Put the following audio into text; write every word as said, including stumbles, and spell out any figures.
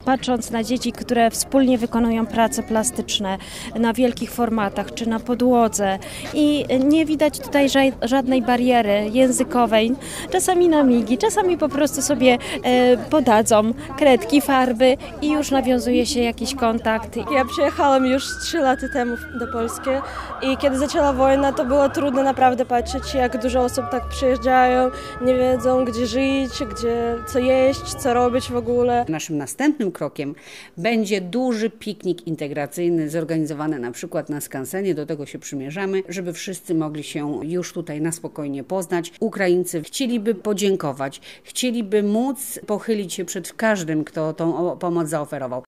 patrząc na dzieci, które wspólnie wykonują prace plastyczne na wielkich formatach czy na podłodze i nie widać tutaj żadnej bariery językowej, czasami na migi, czasami po prostu sobie podadzą kredki, farby i już nawiązuje się jakiś kontakt. Ja przyjechałam już trzy lata temu do Polski i kiedy zaczęła wojna, to było trudno naprawdę patrzeć, jak dużo osób tak przyjeżdżają, nie wiedzą gdzie żyć, gdzie co jeść, co robić w ogóle. Naszym następnym krokiem będzie duży piknik integracyjny zorganizowany na przykład na skansenie, do tego się przymierzamy, żeby wszyscy mogli się już tutaj na spokojnie poznać. Ukraińcy chcieliby podziękować, chcieliby móc pochylić się przed każdym, kto tą pomoc zaoferował.